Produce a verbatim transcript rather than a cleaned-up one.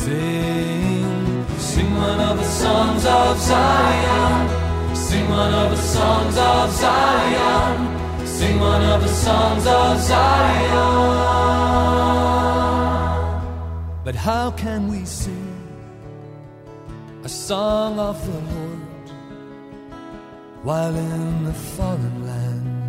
Sing, sing one of the songs of Zion. Sing one of the songs of Zion. Sing one of the songs of Zion. But how can we sing a song of the Lord while in a foreign land?